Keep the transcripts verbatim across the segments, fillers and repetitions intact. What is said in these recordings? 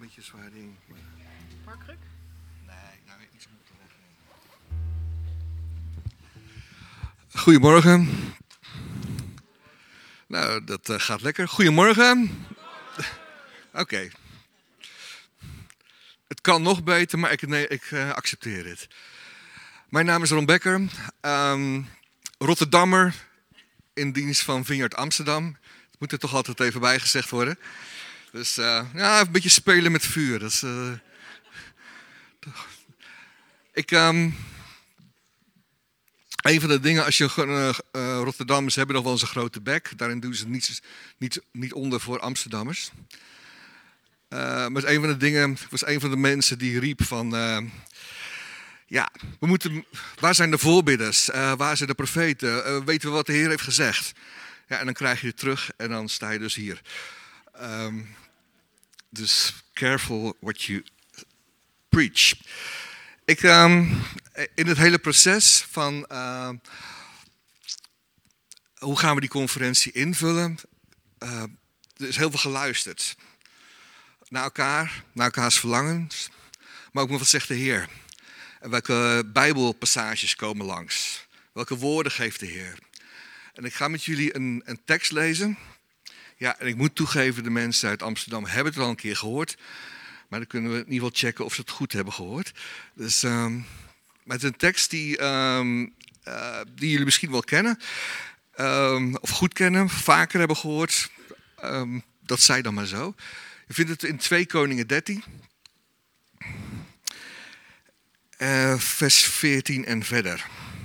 beetje zwaar ding. Parkruk? Nee, nou iets moeten wegnemen. Goedemorgen. Nou, dat uh, gaat lekker. Goedemorgen. Oké. Okay. Het kan nog beter, maar ik, nee, ik uh, accepteer het. Mijn naam is Ron Becker. Um, Rotterdammer in dienst van Vineyard Amsterdam. Het moet er toch altijd even bij gezegd worden. Dus uh, ja, een beetje spelen met vuur. Dat is, uh, ik, um, een van de dingen, als je uh, uh, Rotterdammers hebben nog wel eens een grote bek. Daarin doen ze niet, niet, niet onder voor Amsterdammers. Uh, maar een van de dingen was een van de mensen die riep van... Uh, ja, we moeten, waar zijn de voorbidders? Uh, waar zijn de profeten? Uh, weten we wat de Heer heeft gezegd? Ja, en dan krijg je het terug en dan sta je dus hier. Um, dus careful what you preach. Ik, um, in het hele proces van uh, hoe gaan we die conferentie invullen, uh, er is heel veel geluisterd. Naar elkaar, naar elkaars verlangens, maar ook naar wat zegt de Heer. En welke Bijbelpassages komen langs? Welke woorden geeft de Heer? En ik ga met jullie een, een tekst lezen. Ja, en ik moet toegeven, de mensen uit Amsterdam hebben het al een keer gehoord. Maar dan kunnen we in ieder geval checken of ze het goed hebben gehoord. Dus, um, maar het is een tekst die, um, uh, die jullie misschien wel kennen. Um, of goed kennen, vaker hebben gehoord. Um, dat zij dan maar zo. Je vindt het in twee Koningen dertien. Uh, vers veertien en verder.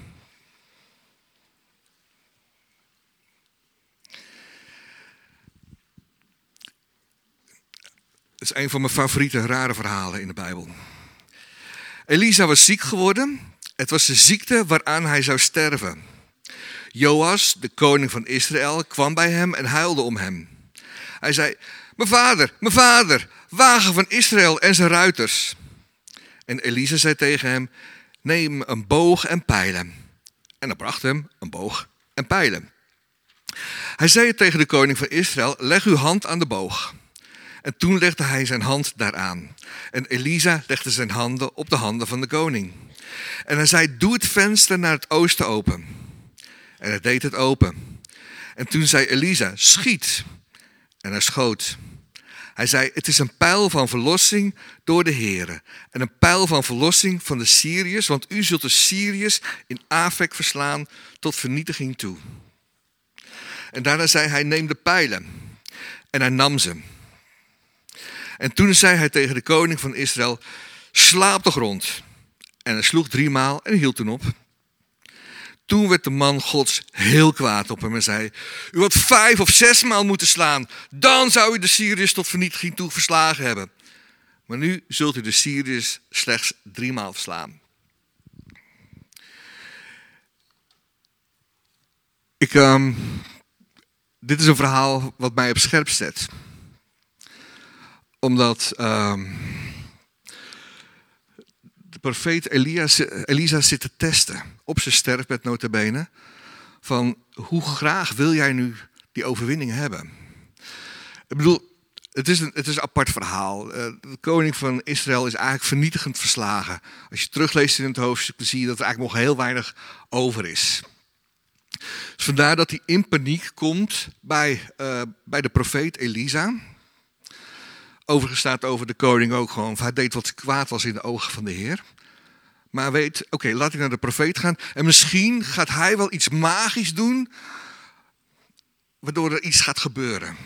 Het is een van mijn favoriete rare verhalen in de Bijbel. Elisa was ziek geworden. Het was de ziekte waaraan hij zou sterven. Joas, de koning van Israël, kwam bij hem en huilde om hem. Hij zei, mijn vader, mijn vader, wagen van Israël en zijn ruiters. En Elisa zei tegen hem, neem een boog en pijlen. En hij bracht hem een boog en pijlen. Hij zei tegen de koning van Israël, leg uw hand aan de boog. En toen legde hij zijn hand daaraan. En Elisa legde zijn handen op de handen van de koning. En hij zei, doe het venster naar het oosten open. En hij deed het open. En toen zei Elisa, schiet. En hij schoot. Hij zei, het is een pijl van verlossing door de Heere. En een pijl van verlossing van de Syriërs. Want u zult de Syriërs in Afek verslaan tot vernietiging toe. En daarna zei hij, neem de pijlen. En hij nam ze. En toen zei hij tegen de koning van Israël, sla op de grond. En hij sloeg driemaal en hield toen op. Toen werd de man Gods heel kwaad op hem en zei, u had vijf of zes maal moeten slaan. Dan zou u de Syriërs tot vernietiging toe verslagen hebben. Maar nu zult u de Syriërs slechts driemaal verslaan. Ik, um, dit is een verhaal wat mij op scherp zet. Omdat um, de profeet Elias, Elisa zit te testen, op zijn sterfbed nota bene, van hoe graag wil jij nu die overwinning hebben? Ik bedoel, het is een, het is een apart verhaal. Uh, de koning van Israël is eigenlijk vernietigend verslagen. Als je terugleest in het hoofdstuk, dan zie je dat er eigenlijk nog heel weinig over is. Dus vandaar dat hij in paniek komt bij, uh, bij de profeet Elisa. Overigens staat over de koning ook gewoon, hij deed wat kwaad was in de ogen van de Heer. Maar weet, oké, okay, laat ik naar de profeet gaan. En misschien gaat hij wel iets magisch doen, waardoor er iets gaat gebeuren.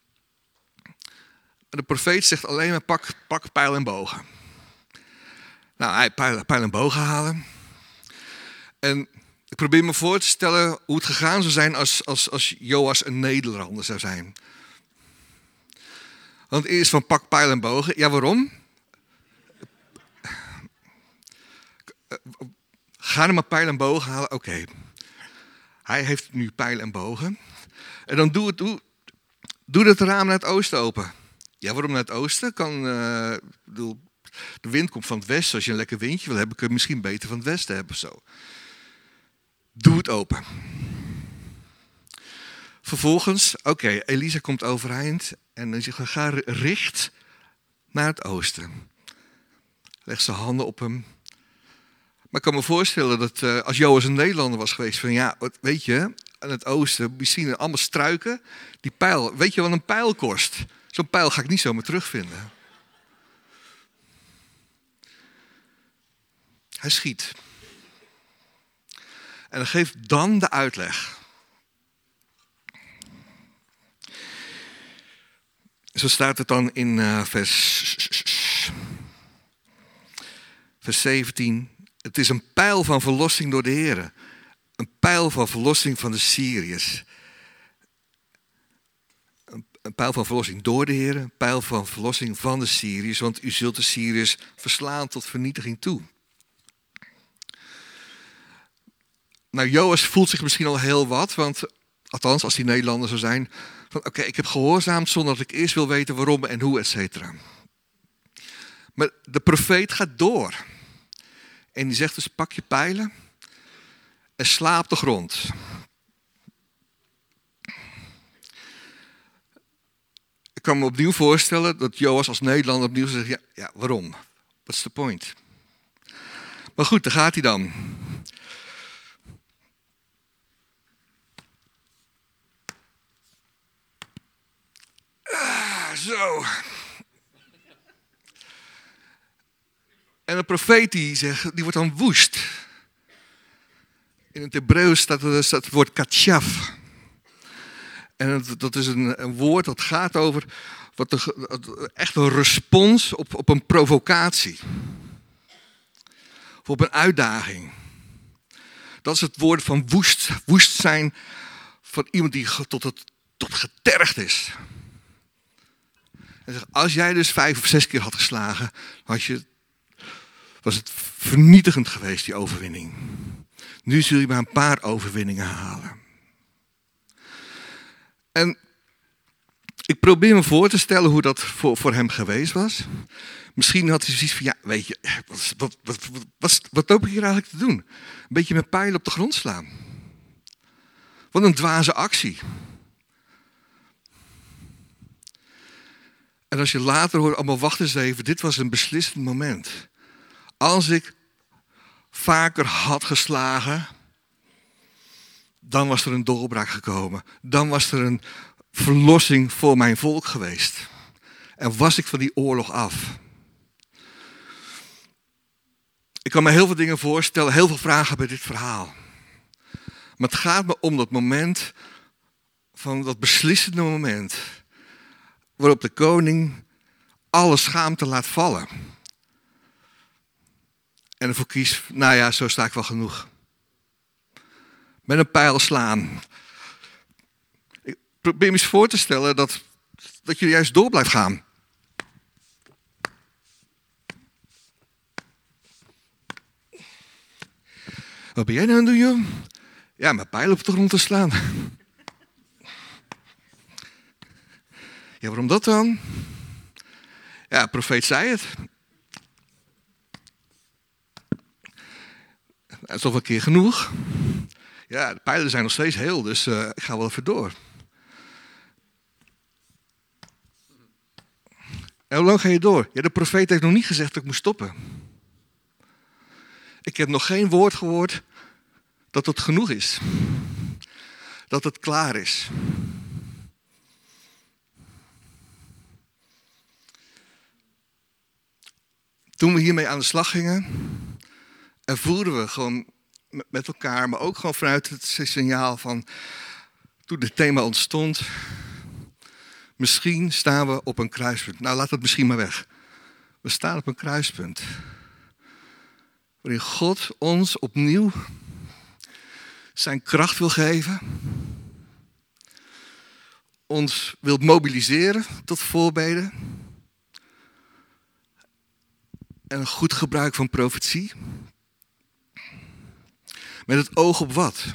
De profeet zegt alleen maar pak, pak pijl en bogen. Nou, hij pijl, pijl en bogen halen. En ik probeer me voor te stellen hoe het gegaan zou zijn als, als, als Joas een Nederlander zou zijn. Want eerst van pak, pijl en bogen. Ja, waarom? Ga er maar pijl en bogen halen. Oké. Okay. Hij heeft nu pijl en bogen. En dan doe het, doe, doe het raam naar het oosten open. Ja, waarom naar het oosten? Kan, uh, bedoel, de wind komt van het westen. Als je een lekker windje wil hebben, kun je misschien beter van het westen hebben. Zo. Doe het open. Vervolgens, oké, okay, Elisa komt overeind en dan zegt hij, ga richt naar het oosten. Legt zijn handen op hem. Maar ik kan me voorstellen dat uh, als Joas een Nederlander was geweest, van ja, wat, weet je, aan het oosten, we zien er allemaal struiken. Die pijl, weet je wat een pijl kost? Zo'n pijl ga ik niet zomaar terugvinden. Hij schiet. En hij geeft dan de uitleg. Zo staat het dan in uh, vers, vers zeventien. Het is een pijl van verlossing door de Heer. Een pijl van verlossing van de Syriërs. Een, een pijl van verlossing door de Heer. Een pijl van verlossing van de Syriërs. Want u zult de Syriërs verslaan tot vernietiging toe. Nou, Joas voelt zich misschien al heel wat. Want, althans, als hij Nederlander zou zijn. Van oké, okay, ik heb gehoorzaamd zonder dat ik eerst wil weten waarom en hoe, et cetera. Maar de profeet gaat door. En die zegt dus, pak je pijlen en sla op de grond. Ik kan me opnieuw voorstellen dat Joas als Nederlander opnieuw zegt, ja, ja waarom? What's the point? Maar goed, daar gaat hij dan. Ah, zo. En de profeet die zegt, die wordt dan woest. In het Hebreeuws staat, staat het woord katshaf. En het, dat is een, een woord dat gaat over wat de, echt een respons op, op een provocatie. Of op een uitdaging. Dat is het woord van woest. Woest zijn van iemand die tot, het, tot getergd is. En zegt, als jij dus vijf of zes keer had geslagen, had je... was het vernietigend geweest, die overwinning. Nu zul je maar een paar overwinningen halen. En ik probeer me voor te stellen hoe dat voor, voor hem geweest was. Misschien had hij zoiets van, ja, weet je, wat, wat, wat, wat, wat, wat loop ik hier eigenlijk te doen? Een beetje met pijlen op de grond slaan. Wat een dwaze actie. En als je later hoort, allemaal wacht eens even, dit was een beslissend moment. Als ik vaker had geslagen, dan was er een doorbraak gekomen. Dan was er een verlossing voor mijn volk geweest. En was ik van die oorlog af. Ik kan me heel veel dingen voorstellen, heel veel vragen bij dit verhaal. Maar het gaat me om dat moment, van dat beslissende moment, waarop de koning alle schaamte laat vallen. En ervoor kies, nou ja, zo sta ik wel genoeg. Met een pijl slaan. Ik probeer me eens voor te stellen dat, dat je juist door blijft gaan. Wat ben jij nou aan het doen, joh? Ja, met pijlen op de grond te slaan. Ja, waarom dat dan? Ja, de profeet zei het. Dat is toch wel een keer genoeg. Ja, de pijlen zijn nog steeds heel, dus uh, ik ga wel even door. En hoe lang ga je door? Ja, de profeet heeft nog niet gezegd dat ik moet stoppen. Ik heb nog geen woord gehoord dat het genoeg is. Dat het klaar is. Toen we hiermee aan de slag gingen, ervoeren we gewoon met elkaar, maar ook gewoon vanuit het signaal van, toen dit thema ontstond, misschien staan we op een kruispunt. Nou, laat het misschien maar weg. We staan op een kruispunt. Waarin God ons opnieuw zijn kracht wil geven. Ons wil mobiliseren tot voorbeden. En een goed gebruik van profetie. Met het oog op wat?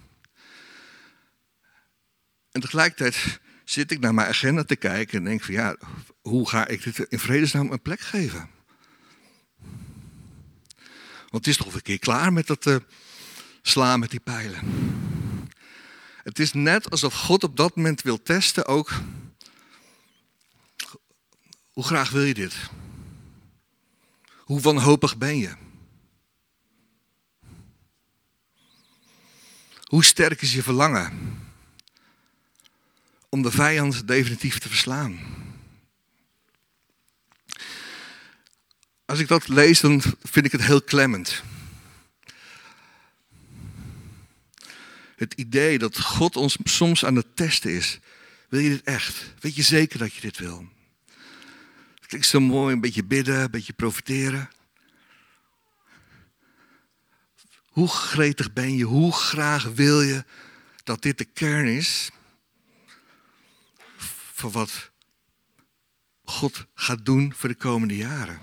En tegelijkertijd zit ik naar mijn agenda te kijken en denk van ja, hoe ga ik dit in vredesnaam een plek geven? Want het is toch een keer klaar met dat uh, slaan met die pijlen. Het is net alsof God op dat moment wil testen ook Hoe graag wil je dit? Hoe wanhopig ben je? Hoe sterk is je verlangen om de vijand definitief te verslaan? Als ik dat lees, dan vind ik het heel klemmend. Het idee dat God ons soms aan het testen is. Wil je dit echt? Weet je zeker dat je dit wil? Het klinkt zo mooi, een beetje bidden, een beetje profiteren. Hoe gretig ben je? Hoe graag wil je dat dit de kern is van wat God gaat doen voor de komende jaren?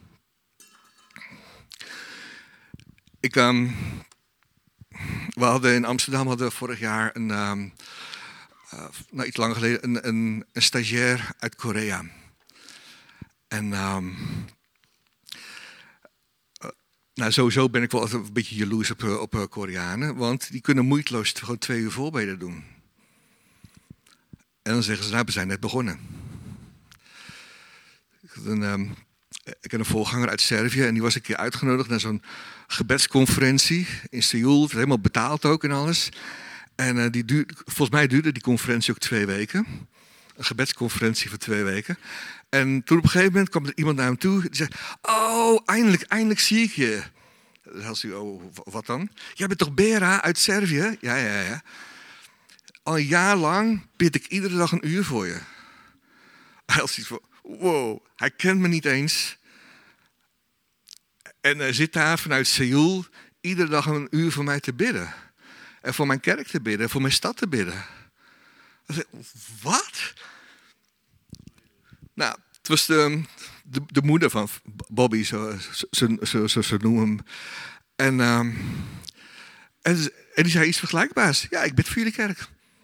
Ik, um, we hadden in Amsterdam hadden we vorig jaar een, um, uh, nou iets langer geleden een, een, een stagiair uit Korea. En um, uh, nou, sowieso ben ik wel een beetje jaloers op, op uh, Koreanen, want die kunnen moeiteloos gewoon twee uur voorbeden doen. En dan zeggen ze, nou, we zijn net begonnen. Ik had een, um, ik heb een voorganger uit Servië en die was een keer uitgenodigd naar zo'n gebedsconferentie in Seoul. Helemaal betaald ook en alles. En uh, die duurde, volgens mij duurde die conferentie ook twee weken. Een gebedsconferentie van twee weken. En toen op een gegeven moment kwam er iemand naar hem toe. Die zei, oh, eindelijk, eindelijk zie ik je. Dan had hij, oh, wat dan? Jij bent toch Bera uit Servië? Ja, ja, ja. Al een jaar lang bid ik iedere dag een uur voor je. Hij had zoiets van, wow, hij kent me niet eens. En hij zit daar vanuit Seoul iedere dag een uur voor mij te bidden. En voor mijn kerk te bidden, voor mijn stad te bidden. Ik zei, wat? Nou, het was de, de, de moeder van Bobby, zo, zo, zo, zo, zo noemen hem. En, um, en, en die zei iets vergelijkbaars. Ja, ik bid voor jullie kerk.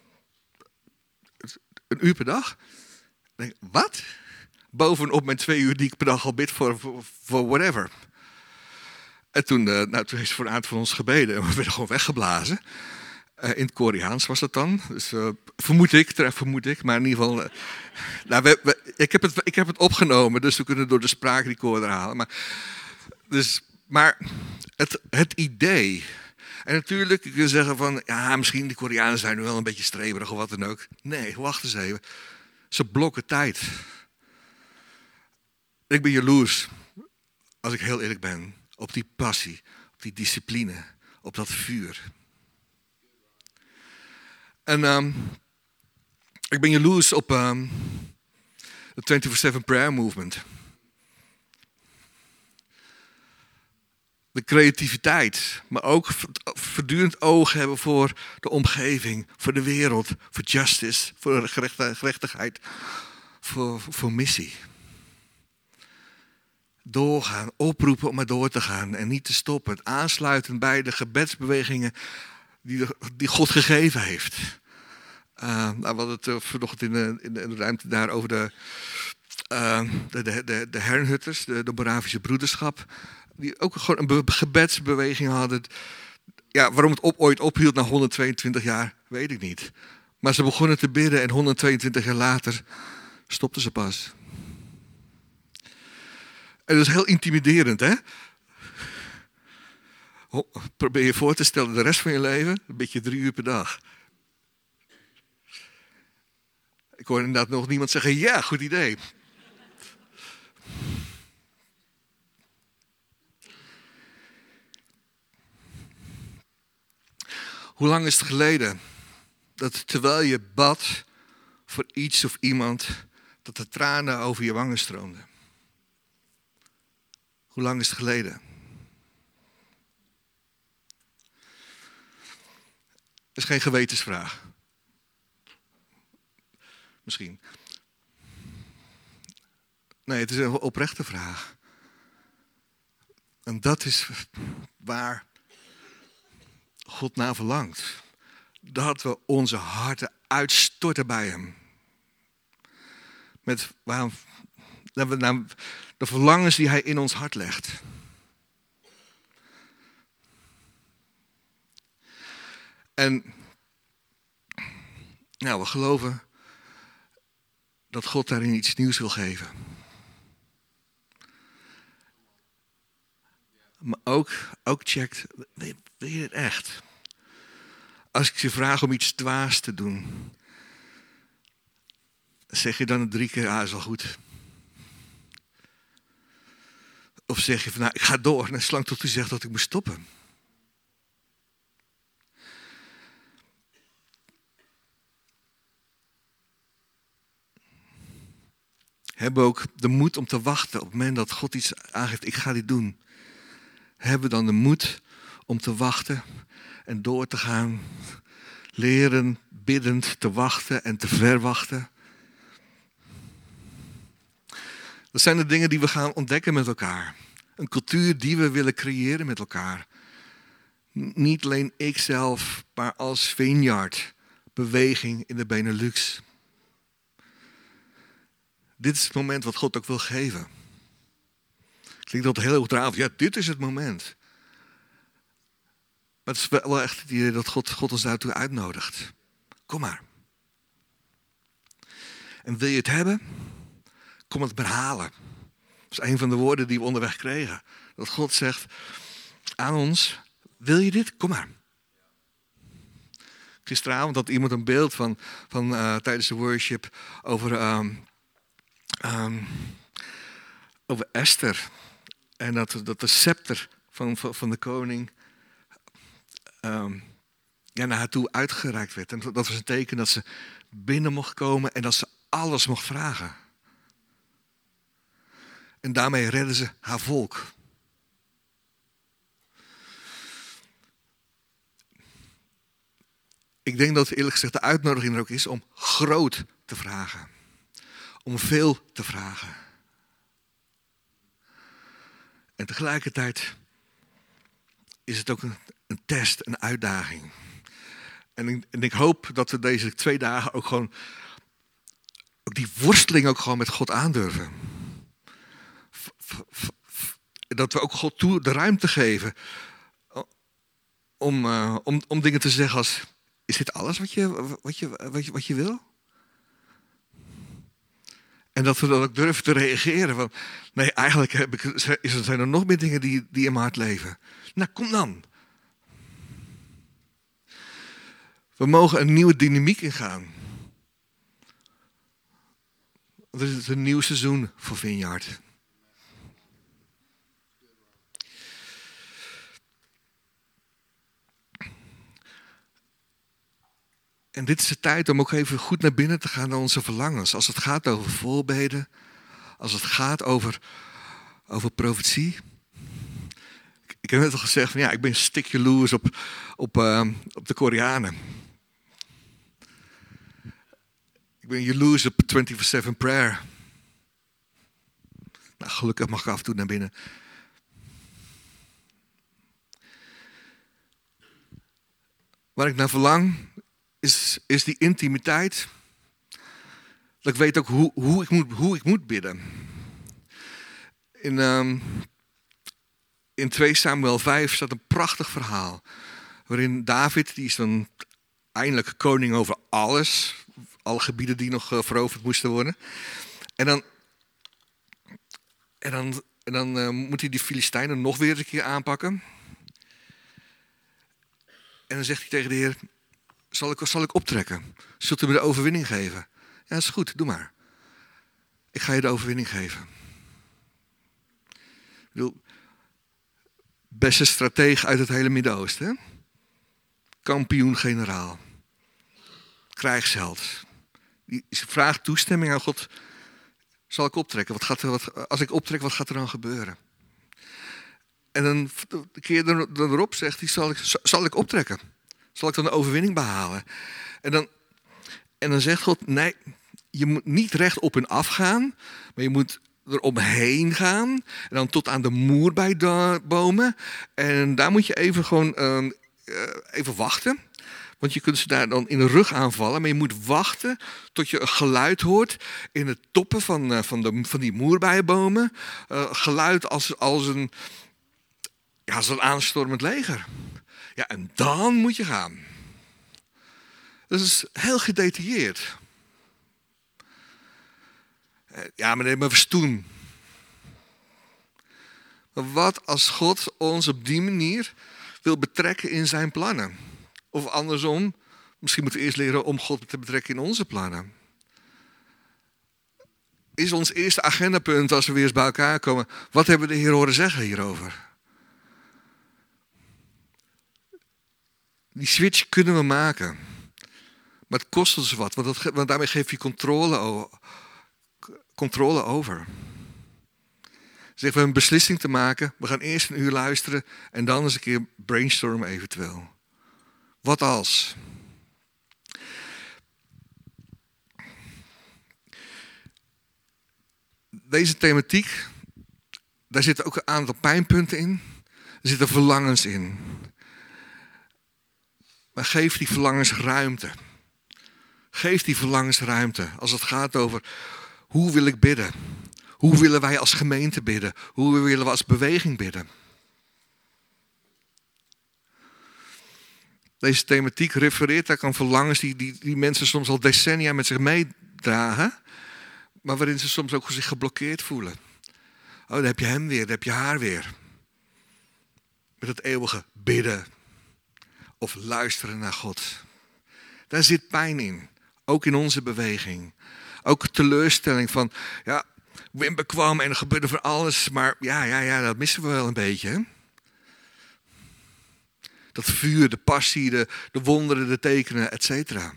Een uur per dag. Ik denk, wat? Bovenop mijn twee uur die ik per dag al bid voor, voor, voor whatever. En toen, uh, nou, toen heeft ze voor een aantal van ons gebeden. En we werden gewoon weggeblazen. Uh, in het Koreaans was dat dan. Dus uh, vermoed ik, vermoed ik. Maar in ieder geval... Uh, nou, we, we, ik, heb het, ik heb het opgenomen. Dus we kunnen door de spraakrecorder halen. Maar, dus, maar het, het idee... En natuurlijk, je kunt zeggen van... Ja, misschien de Koreanen zijn nu wel een beetje streberig of wat dan ook. Nee, wacht eens even. Ze blokken tijd. Ik ben jaloers. Als ik heel eerlijk ben. Op die passie. Op die discipline. Op dat vuur. En um, ik ben jaloers op um, de twenty-four seven prayer movement. De creativiteit, maar ook voortdurend oog hebben voor de omgeving, voor de wereld, voor justice, voor gerechtigheid, voor, voor missie. Doorgaan, oproepen om maar door te gaan en niet te stoppen. Aansluitend bij de gebedsbewegingen die, de, die God gegeven heeft. Uh, nou, we hadden het uh, vanochtend in de, in de ruimte daar over de, uh, de, de, de, de Herrnhutters, de, de Moravische broederschap. Die ook gewoon een gebedsbeweging hadden. Ja, waarom het op, ooit ophield na honderdtweeëntwintig jaar, weet ik niet. Maar ze begonnen te bidden en honderdtweeëntwintig jaar later stopten ze pas. En dat is heel intimiderend, hè? Probeer je voor te stellen de rest van je leven, een beetje drie uur per dag. Ik hoor inderdaad nog niemand zeggen, ja, goed idee. Hoe lang is het geleden dat terwijl je bad voor iets of iemand, dat de tranen over je wangen stroomden? Hoe lang is het geleden? Dat is geen gewetensvraag. Misschien. Nee, het is een oprechte vraag. En dat is waar God naar verlangt. Dat we onze harten uitstorten bij hem. Met waar, dat we naar de verlangens die hij in ons hart legt. En nou, we geloven dat God daarin iets nieuws wil geven. Maar ook, ook checkt, wil, wil je het echt? Als ik je vraag om iets dwaas te doen, zeg je dan drie keer, ah, is al goed. Of zeg je van, nou, ik ga door, en zolang tot u zegt dat ik moet stoppen. Hebben we ook de moed om te wachten op het moment dat God iets aangeeft, ik ga dit doen. Hebben we dan de moed om te wachten en door te gaan, leren, biddend te wachten en te verwachten. Dat zijn de dingen die we gaan ontdekken met elkaar. Een cultuur die we willen creëren met elkaar. Niet alleen ikzelf, maar als Vineyard, beweging in de Benelux. Dit is het moment wat God ook wil geven. Klinkt dat heel hoogdravend. Ja, dit is het moment. Maar het is wel echt het idee dat God, God ons daartoe uitnodigt. Kom maar. En wil je het hebben? Kom het maar halen. Dat is een van de woorden die we onderweg kregen. Dat God zegt aan ons, wil je dit? Kom maar. Gisteravond had iemand een beeld van, van uh, tijdens de worship over, um, um, over Esther. En dat, dat de scepter van, van, van de koning um, ja, naar haar toe uitgereikt werd. En dat was een teken dat ze binnen mocht komen en dat ze alles mocht vragen. En daarmee redden ze haar volk. Ik denk dat eerlijk gezegd de uitnodiging er ook is om groot te vragen. Om veel te vragen. En tegelijkertijd is het ook een, een test, een uitdaging. En ik, en ik hoop dat we deze twee dagen ook gewoon ook die worsteling ook gewoon met God aandurven. F, f, f, dat we ook God toe de ruimte geven om, uh, om, om dingen te zeggen als, is dit alles wat je, wat je, wat je, wat je wil? En dat we dan ook durven te reageren van, nee, eigenlijk heb ik, is er, zijn er nog meer dingen die, die in mijn hart leven. Nou, kom dan. We mogen een nieuwe dynamiek ingaan. Het is een nieuw seizoen voor Vineyard. En dit is de tijd om ook even goed naar binnen te gaan naar onze verlangens. Als het gaat over voorbeden. Als het gaat over, over profetie. Ik, ik heb net al gezegd van ja, ik ben een stukje jaloers op, op, uh, op de Koreanen. Ik ben jaloers op vierentwintig zeven prayer. Nou, gelukkig mag ik af en toe naar binnen. Waar ik naar verlang is, is die intimiteit. Dat ik weet ook hoe, hoe, ik, moet, hoe ik moet bidden. In, um, in twee Samuel vijf staat een prachtig verhaal. Waarin David, die is dan eindelijk koning over alles. Alle gebieden die nog uh, veroverd moesten worden. En dan, en dan, en dan uh, moet hij die Filistijnen nog weer een keer aanpakken. En dan zegt hij tegen de Heer, zal ik, zal ik optrekken? Zult u me de overwinning geven? Ja, dat is goed, doe maar. Ik ga je de overwinning geven. Ik bedoel, beste stratege uit het hele Midden-Oosten. Kampioen-generaal. Krijgsheld. Die vraagt toestemming aan God. Zal ik optrekken? Wat gaat er, wat, als ik optrek, wat gaat er dan gebeuren? En dan de keer erop zegt hij, zal ik, zal ik optrekken? Zal ik dan de overwinning behalen? En dan, en dan zegt God, nee, je moet niet recht op en af gaan, maar je moet er omheen gaan. En dan tot aan de moerbeibomen. En daar moet je even gewoon uh, even wachten. Want je kunt ze daar dan in de rug aanvallen. Maar je moet wachten tot je een geluid hoort in de toppen van, uh, van, de, van die moerbeibomen. Uh, geluid als, als, een, ja, als een aanstormend leger. Ja, en dan moet je gaan. Dat is heel gedetailleerd. Ja, maar dat hebben we toen. Maar wat als God ons op die manier wil betrekken in zijn plannen? Of andersom, misschien moeten we eerst leren om God te betrekken in onze plannen. Is ons eerste agendapunt als we weer eens bij elkaar komen, wat hebben we de Heer horen zeggen hierover? Die switch kunnen we maken. Maar het kost ons wat, want, dat, want daarmee geef je controle, o- controle over. Dus we hebben een beslissing te maken. We gaan eerst een uur luisteren en dan eens een keer brainstormen eventueel. Wat als? Deze thematiek, daar zitten ook een aantal pijnpunten in. Er zitten verlangens in. Maar geef die verlangens ruimte. Geef die verlangens ruimte. Als het gaat over hoe wil ik bidden? Hoe willen wij als gemeente bidden? Hoe willen we als beweging bidden? Deze thematiek refereert ook aan verlangens die, die, die mensen soms al decennia met zich meedragen. Maar waarin ze soms ook zich geblokkeerd voelen. Oh, dan heb je hem weer, dan heb je haar weer. Met het eeuwige bidden. Of luisteren naar God. Daar zit pijn in. Ook in onze beweging. Ook teleurstelling van, ja, Wim bekwam en er gebeurde van alles. Maar ja, ja, ja, dat missen we wel een beetje. Hè? Dat vuur, de passie, de, de wonderen, de tekenen, et cetera.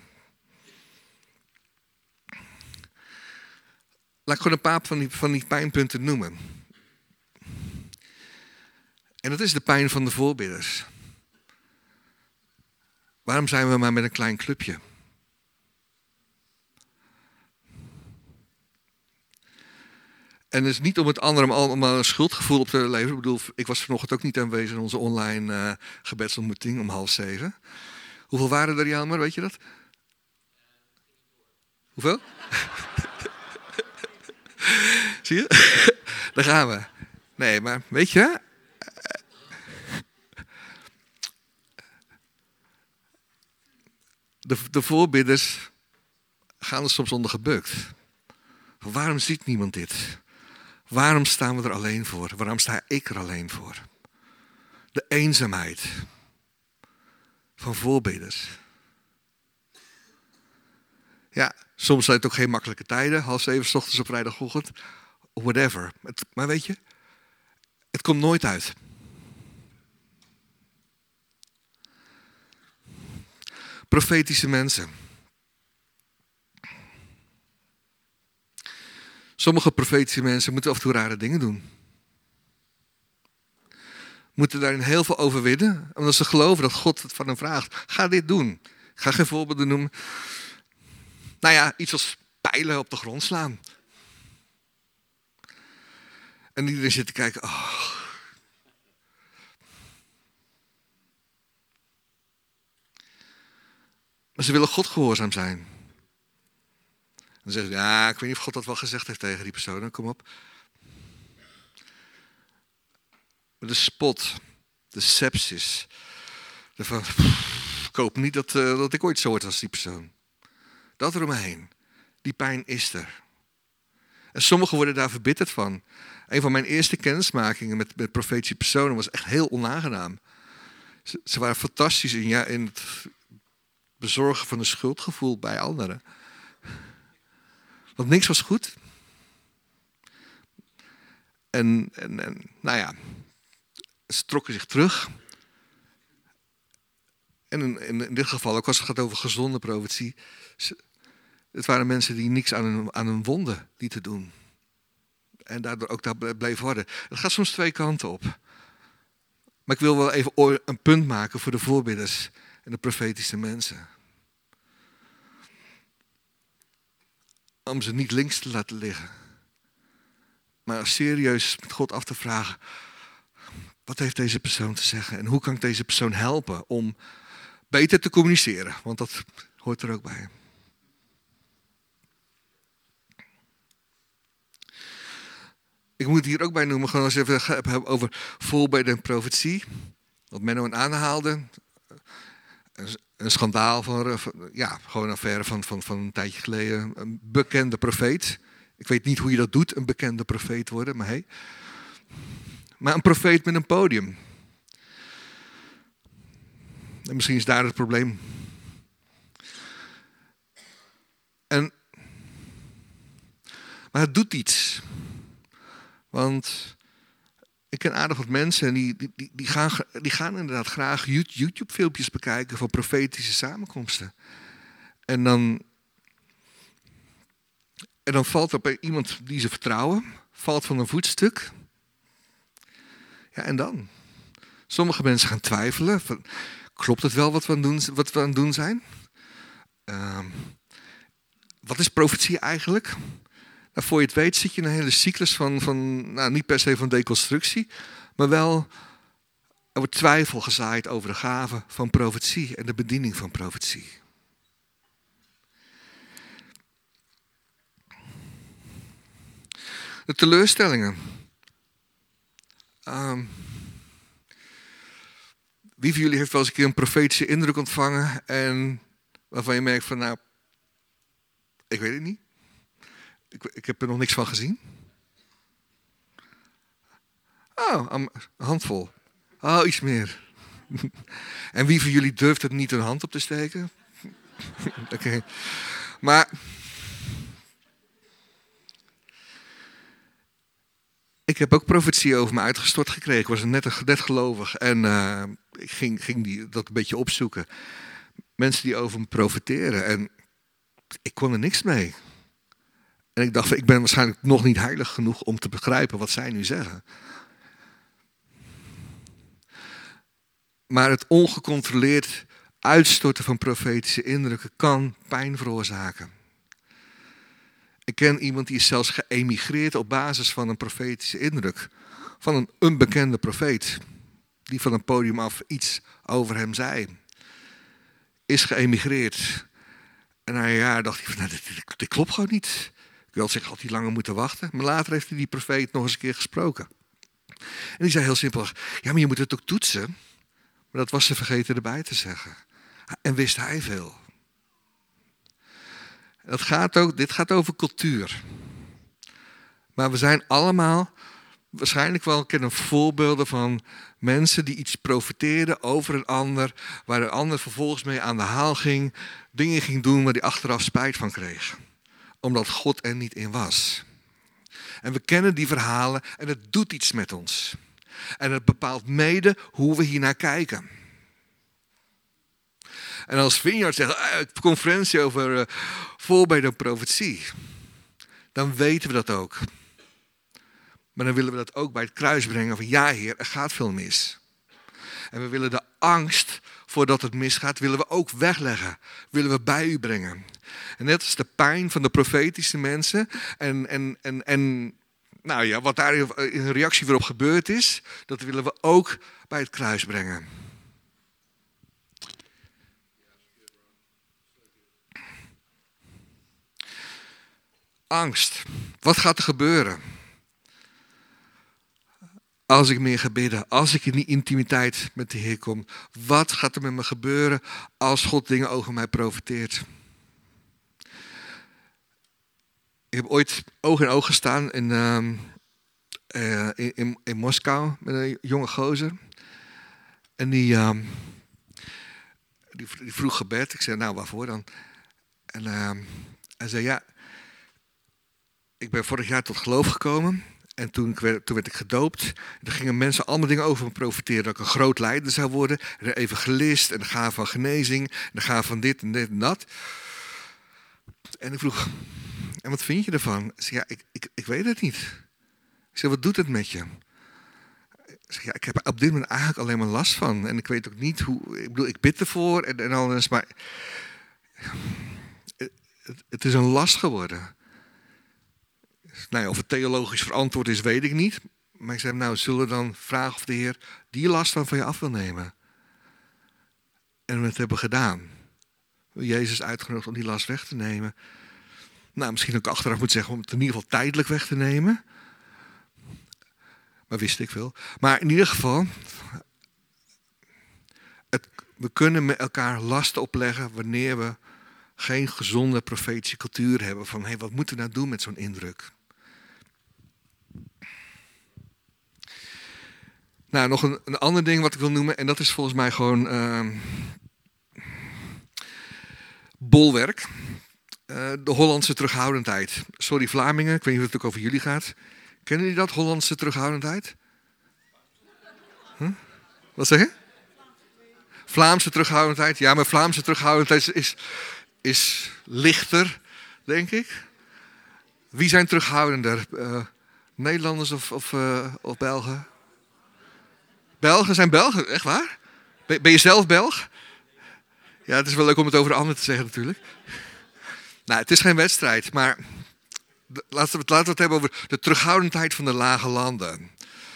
Laat ik gewoon een paar van die, van die pijnpunten noemen. En dat is de pijn van de voorbidders. Waarom zijn we maar met een klein clubje? En het is niet om het anderen allemaal een schuldgevoel op te leveren. Ik bedoel, ik was vanochtend ook niet aanwezig in onze online uh, gebedsontmoeting om half zeven. Hoeveel waren er, Jelmer, weet je dat? Hoeveel? Zie je? Daar gaan we. Nee, maar weet je... De, de voorbidders gaan er soms onder gebukt. Waarom ziet niemand dit? Waarom staan we er alleen voor? Waarom sta ik er alleen voor? De eenzaamheid van voorbidders. Ja, soms zijn het ook geen makkelijke tijden. Half zeven 's ochtends op vrijdagochtend. Whatever. Het, maar weet je, het komt nooit uit. Profetische mensen. Sommige profetische mensen moeten af en toe rare dingen doen. Moeten daarin heel veel overwinnen. Omdat ze geloven dat God het van hen vraagt. Ga dit doen. Ik ga geen voorbeelden noemen. Nou ja, iets als pijlen op de grond slaan. En iedereen zit te kijken. Oh. Maar ze willen God gehoorzaam zijn. Dan zeggen ze, ja, ik weet niet of God dat wel gezegd heeft tegen die persoon. Kom op. Maar de spot, de sepsis. De van, ik hoop niet dat, uh, dat ik ooit zo word als die persoon. Dat eromheen. Die pijn is er. En sommigen worden daar verbitterd van. Een van mijn eerste kennismakingen met, met profetische personen was echt heel onaangenaam. Ze, ze waren fantastisch in, ja, in het bezorgen van een schuldgevoel bij anderen. Want niks was goed. En, en, en nou ja, ze trokken zich terug. En in, in, in dit geval, ook als het gaat over gezonde profetie. Ze, het waren mensen die niks aan hun, aan hun wonden lieten doen. En daardoor ook daar bleef worden. Het gaat soms twee kanten op. Maar ik wil wel even een punt maken voor de voorbidders en de profetische mensen. Om ze niet links te laten liggen. Maar serieus met God af te vragen. Wat heeft deze persoon te zeggen? En hoe kan ik deze persoon helpen om beter te communiceren? Want dat hoort er ook bij. Ik moet hier ook bij noemen, gewoon als je het hebben over voorbeden en profetie. Wat Menno aan aanhaalde. Een schandaal van, ja, gewoon een affaire van, van, van een tijdje geleden. Een bekende profeet. Ik weet niet hoe je dat doet, een bekende profeet worden, maar hey. maar een profeet met een podium. En misschien is daar het probleem. En, maar het doet iets. Want ik ken aardig wat mensen en die, die, die, gaan, die gaan inderdaad graag YouTube-filmpjes bekijken van profetische samenkomsten. En dan, en dan valt er bij iemand die ze vertrouwen, valt van een voetstuk. Ja, en dan? Sommige mensen gaan twijfelen. Van, klopt het wel wat we aan het doen, wat we aan het doen zijn? Uh, wat is profetie eigenlijk? Nou, voor je het weet zit je in een hele cyclus van, van nou, niet per se van deconstructie, maar wel, er wordt twijfel gezaaid over de gave van profetie en de bediening van profetie. De teleurstellingen. Um, wie van jullie heeft wel eens een keer een profetische indruk ontvangen en waarvan je merkt van nou, ik weet het niet. Ik, ik heb er nog niks van gezien. Oh, een handvol. Oh, iets meer. En wie van jullie durft er niet een hand op te steken? Oké. Okay. Maar ik heb ook profetie over me uitgestort gekregen. Ik was net, net gelovig en uh, ik ging, ging die, dat een beetje opzoeken. Mensen die over me profeteren en ik kon er niks mee. En ik dacht, ik ben waarschijnlijk nog niet heilig genoeg om te begrijpen wat zij nu zeggen. Maar het ongecontroleerd uitstorten van profetische indrukken kan pijn veroorzaken. Ik ken iemand die is zelfs geëmigreerd op basis van een profetische indruk. Van een onbekende profeet. Die van een podium af iets over hem zei. Is geëmigreerd. En na een jaar dacht hij, van, nou, dit, dit, dit klopt gewoon niet. Ik had zich had hij langer moeten wachten. Maar later heeft hij die profeet nog eens een keer gesproken. En die zei heel simpel, ja, maar je moet het ook toetsen. Maar dat was ze vergeten erbij te zeggen. En wist hij veel. Dat gaat ook, dit gaat over cultuur. Maar we zijn allemaal waarschijnlijk wel kennen voorbeelden van mensen die iets profeteerden over een ander. Waar een ander vervolgens mee aan de haal ging. Dingen ging doen waar hij achteraf spijt van kreeg. Omdat God er niet in was. En we kennen die verhalen en het doet iets met ons. En het bepaalt mede hoe we hiernaar kijken. En als Vineyard zegt, ah, een conferentie over uh, voorbeden en profetie. Dan weten we dat ook. Maar dan willen we dat ook bij het kruis brengen van ja Heer, er gaat veel mis. En we willen de angst voordat het misgaat, willen we ook wegleggen. Willen we bij u brengen. En net als de pijn van de profetische mensen en, en, en, en nou ja, wat daar in reactie weer op gebeurd is, dat willen we ook bij het kruis brengen. Angst. Wat gaat er gebeuren? Als ik meer ga bidden, als ik in die intimiteit met de Heer kom. Wat gaat er met me gebeuren als God dingen over mij profeteert? Ik heb ooit oog in oog gestaan in, uh, uh, in, in, in Moskou met een jonge gozer. En die, uh, die, die vroeg gebed. Ik zei, nou waarvoor dan? En uh, hij zei, ja, ik ben vorig jaar tot geloof gekomen. En toen, ik werd, toen werd ik gedoopt. En toen gingen mensen allemaal dingen over me profiteren. Dat ik een groot leider zou worden. En een evangelist. En de gave van genezing. En de gave van dit en dit en dat. En ik vroeg, en wat vind je ervan? Ik zei, ja, ik, ik, ik weet het niet. Ik zei, wat doet het met je? Ik zei, ja, ik heb er op dit moment eigenlijk alleen maar last van. En ik weet ook niet hoe... Ik bedoel, ik bid ervoor en, en alles. Maar het, het is een last geworden. Nou ja, of het theologisch verantwoord is, weet ik niet. Maar ik zei, nou, zullen we dan vragen of de Heer die last dan van je af wil nemen? En we het hebben gedaan. Jezus uitgenodigd om die last weg te nemen. Nou, misschien ook achteraf moet zeggen om het in ieder geval tijdelijk weg te nemen. Maar wist ik veel. Maar in ieder geval, het, we kunnen met elkaar lasten opleggen wanneer we geen gezonde profetische cultuur hebben. Van, hé, hey, wat moeten we nou doen met zo'n indruk? Nou, nog een, een ander ding wat ik wil noemen. En dat is volgens mij gewoon uh, bolwerk. Uh, de Hollandse terughoudendheid. Sorry Vlamingen, ik weet niet of het ook over jullie gaat. Kennen jullie dat, Hollandse terughoudendheid? Huh? Wat zeg je? Vlaamse terughoudendheid. Ja, maar Vlaamse terughoudendheid is, is lichter, denk ik. Wie zijn terughoudender? Uh, Nederlanders of, of, uh, of Belgen? Belgen zijn Belgen, echt waar? Ben, ben je zelf Belg? Ja, het is wel leuk om het over de ander te zeggen natuurlijk. Nou, het is geen wedstrijd, maar laten we, het, laten we het hebben over de terughoudendheid van de lage landen.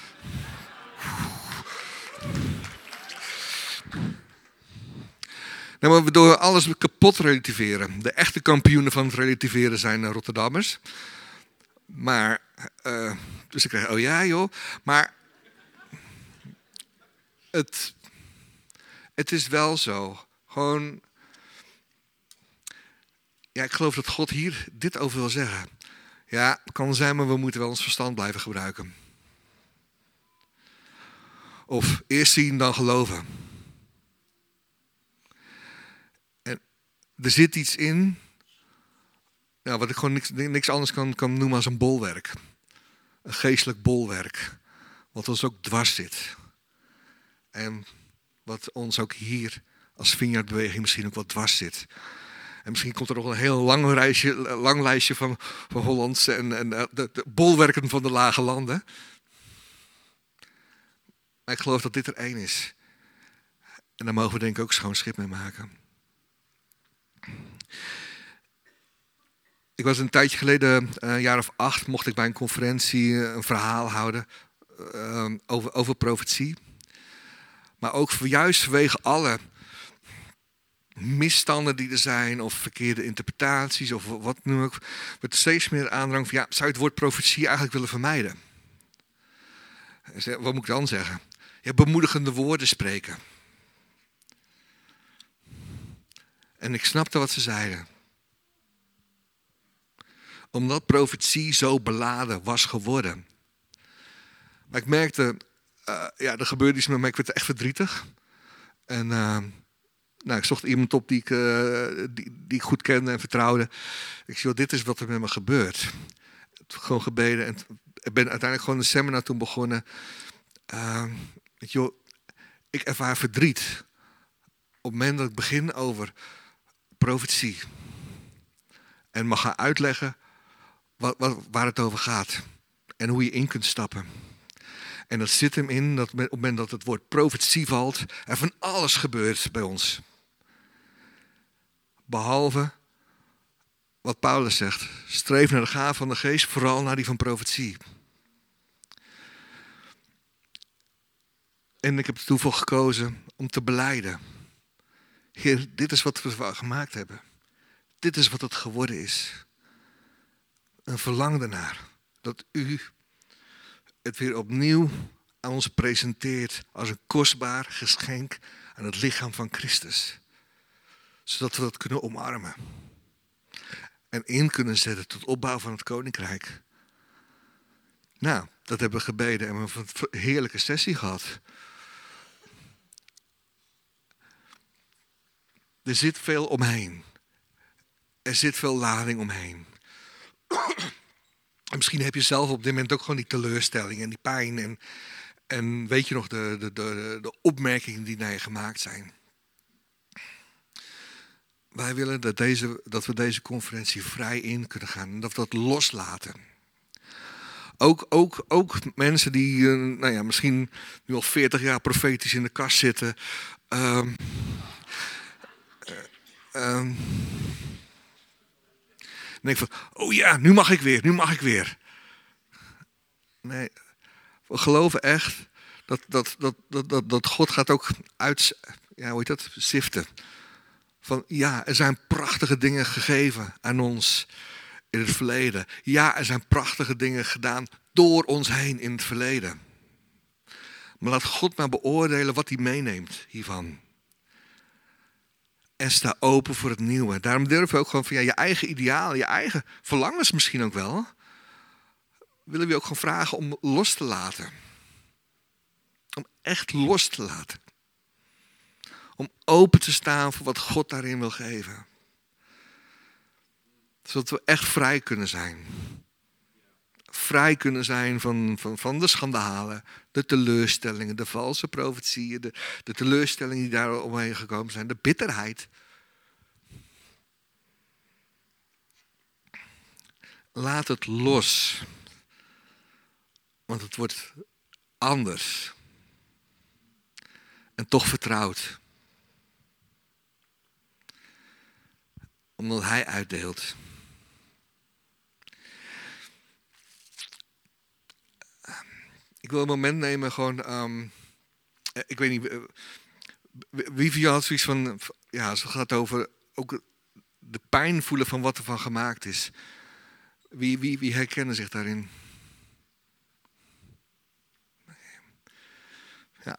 Nou, maar we door alles kapot relativeren. De echte kampioenen van het relativeren zijn Rotterdammers. Maar, uh, dus ik krijg, oh ja joh. Maar het, het is wel zo. Gewoon, ja, ik geloof dat God hier dit over wil zeggen. Ja, kan zijn, maar we moeten wel ons verstand blijven gebruiken. Of eerst zien, dan geloven. En er zit iets in, ja, wat ik gewoon niks, niks anders kan, kan noemen als een bolwerk. Een geestelijk bolwerk. Wat ons ook dwars zit. En wat ons ook hier als Vineyardbeweging misschien ook wat dwars zit. En misschien komt er nog een heel lang, reisje, lang lijstje van, van Hollandse en, en de, de bolwerken van de lage landen. Maar ik geloof dat dit er één is. En daar mogen we denk ik ook schoon schip mee maken. Ik was een tijdje geleden, een jaar of acht, mocht ik bij een conferentie een verhaal houden uh, over, over profetie. Maar ook juist vanwege alle misstanden die er zijn, of verkeerde interpretaties, of wat noem ik, wordt steeds meer aandrang van, ja, zou je het woord profetie eigenlijk willen vermijden? Wat moet ik dan zeggen? Ja, bemoedigende woorden spreken. En ik snapte wat ze zeiden. Omdat profetie zo beladen was geworden. Maar ik merkte, uh, ja, er gebeurde iets met mij, ik werd echt verdrietig. En uh, nou, ik zocht iemand op die ik, uh, die, die ik goed kende en vertrouwde. Ik zei, dit is wat er met me gebeurt. Gewoon gebeden. En ik ben uiteindelijk gewoon een seminar toen begonnen. Uh, weet je, joh, ik ervaar verdriet. Op het moment dat ik begin over profetie. En mag gaan uitleggen wat, wat, waar het over gaat. En hoe je in kunt stappen. En dat zit hem in dat op het moment dat het woord profetie valt, er van alles gebeurt bij ons. Behalve wat Paulus zegt. Streef naar de gave van de geest, vooral naar die van profetie. En ik heb er toevallig gekozen om te belijden. Heer, dit is wat we gemaakt hebben. Dit is wat het geworden is. Een verlang ernaar. Dat u het weer opnieuw aan ons presenteert als een kostbaar geschenk aan het lichaam van Christus. Zodat we dat kunnen omarmen. En in kunnen zetten tot opbouw van het koninkrijk. Nou, dat hebben we gebeden en we hebben een heerlijke sessie gehad. Er zit veel omheen. Er zit veel lading omheen. En misschien heb je zelf op dit moment ook gewoon die teleurstelling en die pijn. En, en weet je nog de, de, de, de opmerkingen die naar je gemaakt zijn. Wij willen dat, deze, dat we deze conferentie vrij in kunnen gaan. En dat we dat loslaten. Ook, ook, ook mensen die uh, nou ja, misschien nu al veertig jaar profetisch in de kast zitten. Um, uh, um, denk van, oh ja, nu mag ik weer, nu mag ik weer. Nee, we geloven echt dat, dat, dat, dat, dat, dat God gaat ook uit, ja, hoe heet dat, siften. Van ja, er zijn prachtige dingen gegeven aan ons in het verleden. Ja, er zijn prachtige dingen gedaan door ons heen in het verleden. Maar laat God maar beoordelen wat hij meeneemt hiervan. En sta open voor het nieuwe. Daarom durven we ook gewoon van ja, je eigen idealen, je eigen verlangens misschien ook wel. Willen we ook gewoon vragen om los te laten. Om echt los te laten. Om open te staan voor wat God daarin wil geven. Zodat we echt vrij kunnen zijn. Vrij kunnen zijn van, van, van de schandalen, de teleurstellingen, de valse profetieën, de, de teleurstellingen die daar omheen gekomen zijn, de bitterheid. Laat het los. Want het wordt anders. En toch vertrouwd. Omdat hij uitdeelt. Ik wil een moment nemen, gewoon, um, ik weet niet, wie van jou had zoiets van, ja, als het gaat over ook de pijn voelen van wat er van gemaakt is. Wie, wie, wie herkennen zich daarin? Ja.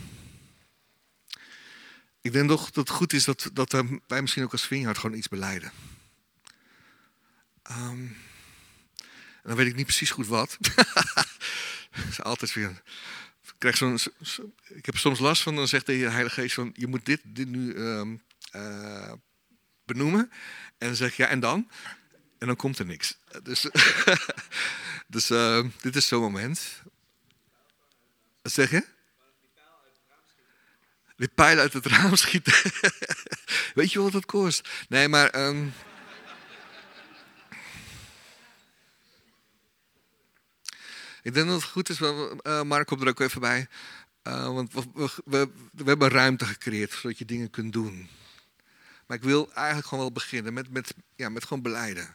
Ik denk toch dat het goed is dat, dat wij misschien ook als Vineyard gewoon iets belijden. Um, en dan weet ik niet precies goed wat. is altijd weer. Ik, krijg zo'n, zo, ik heb er soms last van, dan zegt de Heilige Geest van, je moet dit, dit nu um, uh, benoemen. En dan zeg ik, ja, en dan? En dan komt er niks. Dus, dus uh, dit is zo'n moment. Wat zeg je? Die pijl uit het raam schieten. Weet je wat dat kost? Nee, maar... Um, ik denk dat het goed is, uh, Mark komt er ook even bij. Uh, want we, we, we, we hebben ruimte gecreëerd, zodat je dingen kunt doen. Maar ik wil eigenlijk gewoon wel beginnen met, met, ja, met gewoon belijden.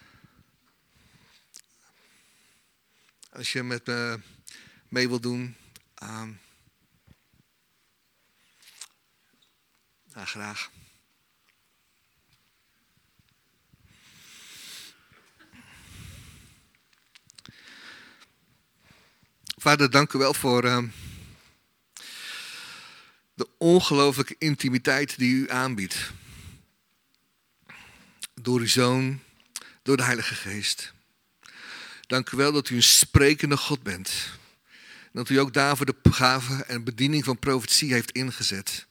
Als je met me mee wil doen... Um, ja, graag. Vader, dank u wel voor uh, de ongelooflijke intimiteit die u aanbiedt. Door uw Zoon, door de Heilige Geest. Dank u wel dat u een sprekende God bent. Dat u ook daarvoor de gave en bediening van profetie heeft ingezet.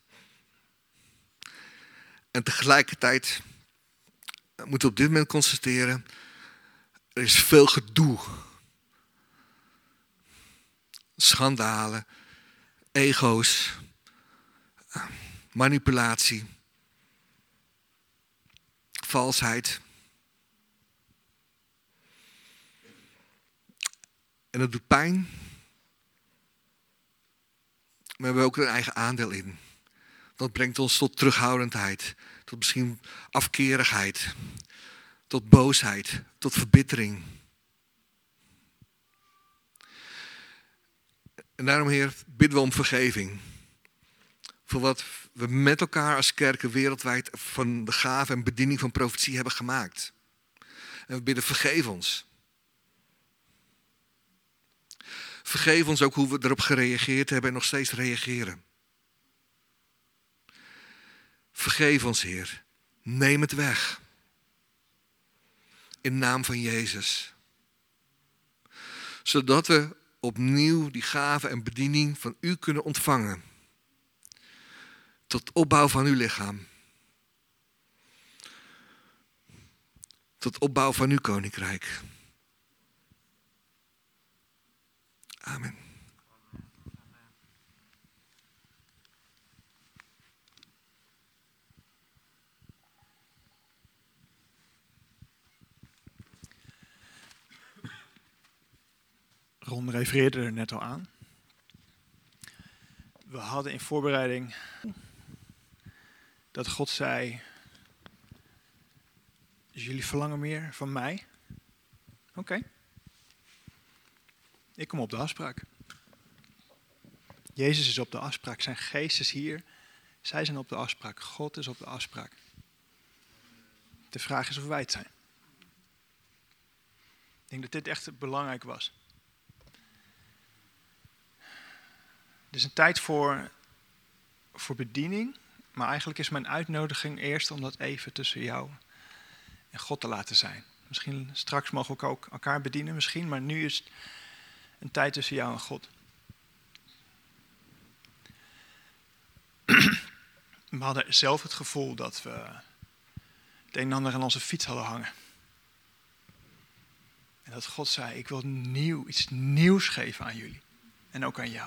En tegelijkertijd moeten we op dit moment constateren, er is veel gedoe. Schandalen, ego's, manipulatie, valsheid. En dat doet pijn. Maar we hebben ook een eigen aandeel in. Dat brengt ons tot terughoudendheid, tot misschien afkerigheid, tot boosheid, tot verbittering. En daarom, Heer, bidden we om vergeving. Voor wat we met elkaar als kerken wereldwijd van de gave en bediening van profetie hebben gemaakt. En we bidden, vergeef ons. Vergeef ons ook hoe we erop gereageerd hebben en nog steeds reageren. Vergeef ons, Heer. Neem het weg. In naam van Jezus. Zodat we opnieuw die gave en bediening van u kunnen ontvangen. Tot opbouw van uw lichaam. Tot opbouw van uw koninkrijk. Amen. Ron refereerde er net al aan. We hadden in voorbereiding dat God zei, jullie verlangen meer van mij? Oké. Okay. Ik kom op de afspraak. Jezus is op de afspraak, zijn geest is hier. Zij zijn op de afspraak, God is op de afspraak. De vraag is of wij het zijn. Ik denk dat dit echt belangrijk was. Het is een tijd voor, voor bediening, maar eigenlijk is mijn uitnodiging eerst om dat even tussen jou en God te laten zijn. Misschien straks mogen we ook elkaar bedienen, misschien, maar nu is het een tijd tussen jou en God. We hadden zelf het gevoel dat we het een en ander aan onze fiets hadden hangen. En dat God zei, ik wil nieuw, iets nieuws geven aan jullie. En ook aan jou.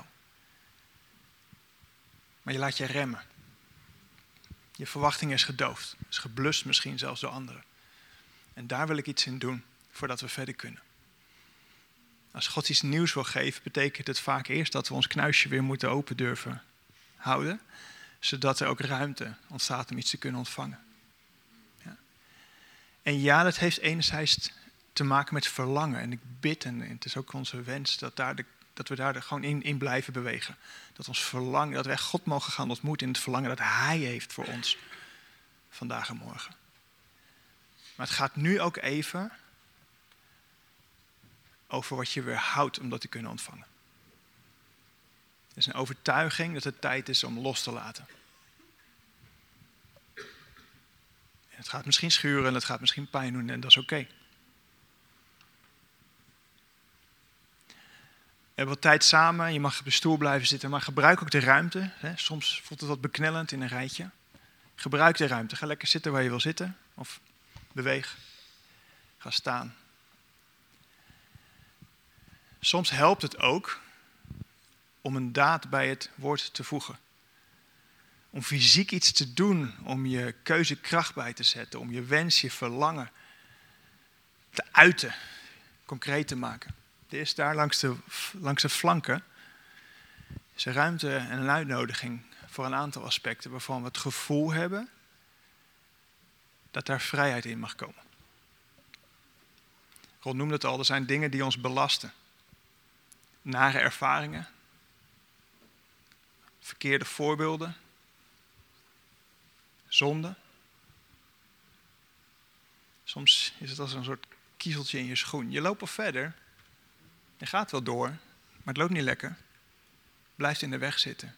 Maar je laat je remmen. Je verwachting is gedoofd. Is geblust misschien zelfs door anderen. En daar wil ik iets in doen, voordat we verder kunnen. Als God iets nieuws wil geven, betekent het vaak eerst dat we ons knuisje weer moeten open durven houden. Zodat er ook ruimte ontstaat om iets te kunnen ontvangen. Ja. En ja, dat heeft enerzijds te maken met verlangen. En ik bid, en het is ook onze wens, dat, daar de, dat we daar de, gewoon in, in blijven bewegen. Dat ons verlangen, dat we echt God mogen gaan ontmoeten in het verlangen dat Hij heeft voor ons. Vandaag en morgen. Maar het gaat nu ook even over wat je weerhoudt om dat te kunnen ontvangen. Het is een overtuiging dat het tijd is om los te laten. En het gaat misschien schuren en het gaat misschien pijn doen en dat is oké. Okay. We hebben wat tijd samen, je mag op de stoel blijven zitten, maar gebruik ook de ruimte. Hè. Soms voelt het wat beknellend in een rijtje. Gebruik de ruimte, ga lekker zitten waar je wil zitten of beweeg. Ga staan. Soms helpt het ook om een daad bij het woord te voegen. Om fysiek iets te doen, om je keuze kracht bij te zetten, om je wens, je verlangen te uiten, concreet te maken. Er is daar langs de, langs de flanken is er ruimte en een uitnodiging voor een aantal aspecten waarvan we het gevoel hebben dat daar vrijheid in mag komen. Ron noemde het al, er zijn dingen die ons belasten. Nare ervaringen, verkeerde voorbeelden, zonde. Soms is het als een soort kiezeltje in je schoen. Je loopt al verder, je gaat wel door, maar het loopt niet lekker. Blijft in de weg zitten.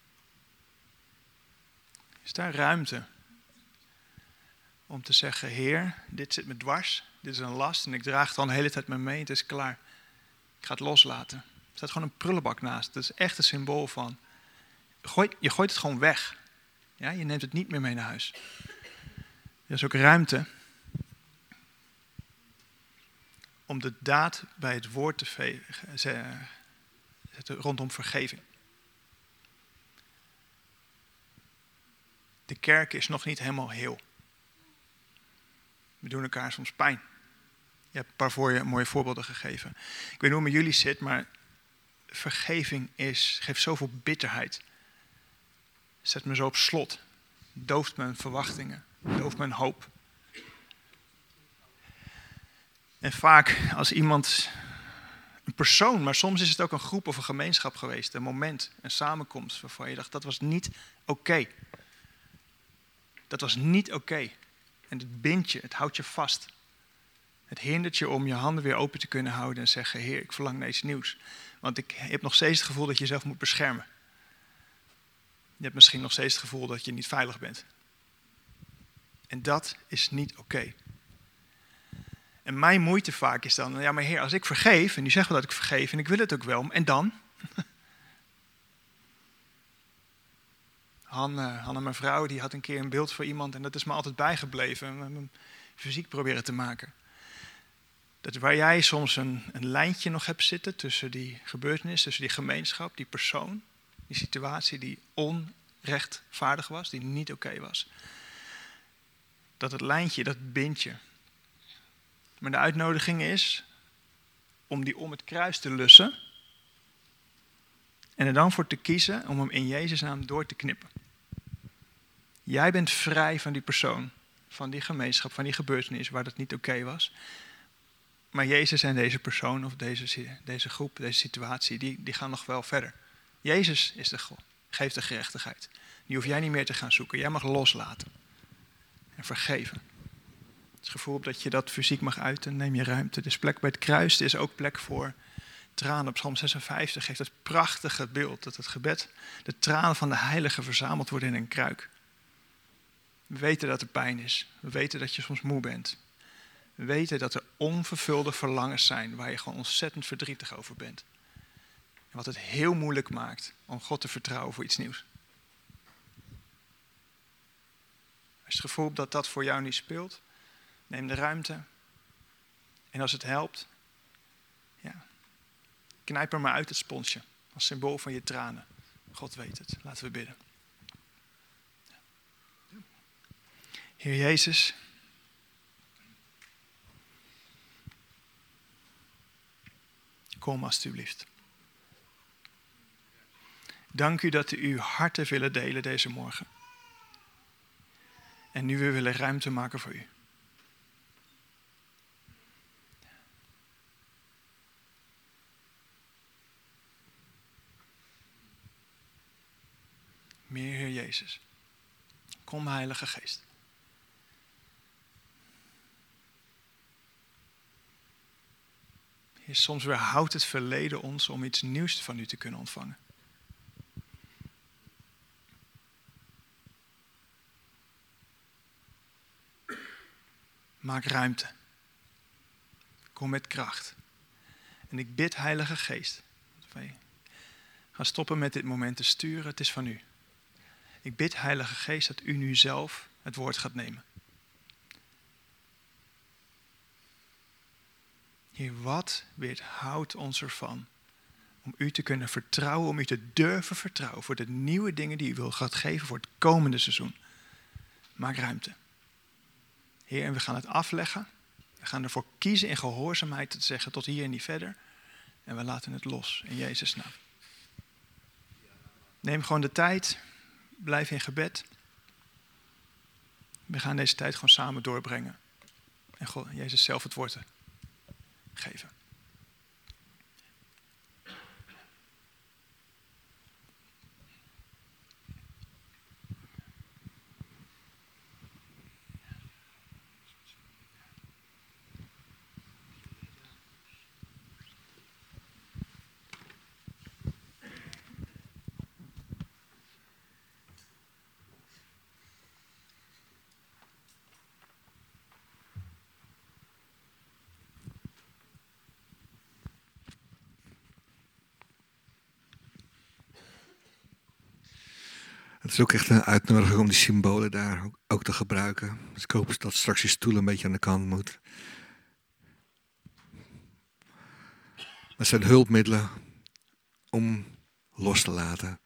Is daar ruimte om te zeggen, Heer, dit zit me dwars, dit is een last en ik draag het al een hele tijd met me mee, het is klaar. Ik ga het loslaten. Er staat gewoon een prullenbak naast. Dat is echt een symbool van, gooi, je gooit het gewoon weg. Ja, je neemt het niet meer mee naar huis. Er is ook ruimte om de daad bij het woord te zetten rondom vergeving. De kerk is nog niet helemaal heel. We doen elkaar soms pijn. Je hebt een paar voor je mooie voorbeelden gegeven. Ik weet niet hoe het met jullie zit, maar vergeving is, geeft zoveel bitterheid. Zet me zo op slot. Dooft mijn verwachtingen. Dooft mijn hoop. En vaak als iemand, een persoon, maar soms is het ook een groep of een gemeenschap geweest. Een moment, een samenkomst waarvan je dacht, dat was niet oké. Okay. Dat was niet oké. Okay. En het bindt je, het houdt je vast. Het hindert je om je handen weer open te kunnen houden en zeggen, Heer, ik verlang naar iets nieuws. Want ik heb nog steeds het gevoel dat je jezelf moet beschermen. Je hebt misschien nog steeds het gevoel dat je niet veilig bent. En dat is niet oké. Okay. En mijn moeite vaak is dan, ja maar Heer, als ik vergeef, en nu zeggen we dat ik vergeef, en ik wil het ook wel, en dan? Hanne, Hanne, mijn vrouw, die had een keer een beeld voor iemand en dat is me altijd bijgebleven. Mijn fysiek proberen te maken. Dat waar jij soms een, een lijntje nog hebt zitten tussen die gebeurtenis, tussen die gemeenschap, die persoon, die situatie die onrechtvaardig was, die niet oké okay was. Dat het lijntje, dat bindt je. Maar de uitnodiging is om die om het kruis te lussen en er dan voor te kiezen om hem in Jezus' naam door te knippen. Jij bent vrij van die persoon, van die gemeenschap, van die gebeurtenis waar dat niet oké okay was. Maar Jezus en deze persoon of deze, deze groep, deze situatie, die, die gaan nog wel verder. Jezus is de God, geeft de gerechtigheid. Die hoef jij niet meer te gaan zoeken. Jij mag loslaten en vergeven. Het gevoel dat je dat fysiek mag uiten, neem je ruimte. Dus plek bij het kruis, er is ook plek voor tranen. Op Psalm zesenvijftig geeft het prachtige beeld dat het gebed, de tranen van de heilige verzameld worden in een kruik. We weten dat er pijn is. We weten dat je soms moe bent. We weten dat er onvervulde verlangens zijn waar je gewoon ontzettend verdrietig over bent. En wat het heel moeilijk maakt om God te vertrouwen voor iets nieuws. Als je het gevoel hebt dat dat voor jou niet speelt, neem de ruimte. En als het helpt, ja, knijp er maar uit het sponsje. Als symbool van je tranen. God weet het. Laten we bidden. Heer Jezus. Kom alstublieft. Dank u dat u uw hart heeft willen delen deze morgen. En nu we willen ruimte maken voor u. Meer Heer Jezus. Kom Heilige Geest. Heer, soms weerhoudt het verleden ons om iets nieuws van u te kunnen ontvangen. Maak ruimte. Kom met kracht. En ik bid, Heilige Geest, ga stoppen met dit moment te sturen. Het is van u. Ik bid, Heilige Geest, dat u nu zelf het woord gaat nemen. Heer, wat weerhoudt ons ervan om u te kunnen vertrouwen, om u te durven vertrouwen voor de nieuwe dingen die u wil gaat geven voor het komende seizoen. Maak ruimte. Heer, en we gaan het afleggen. We gaan ervoor kiezen in gehoorzaamheid te zeggen tot hier en niet verder. En we laten het los in Jezus' naam. Neem gewoon de tijd. Blijf in gebed. We gaan deze tijd gewoon samen doorbrengen. En God, Jezus zelf het woord geven. Het is ook echt een uitnodiging om die symbolen daar ook te gebruiken. Dus ik hoop dat straks je stoel een beetje aan de kant moet. Dat zijn hulpmiddelen om los te laten.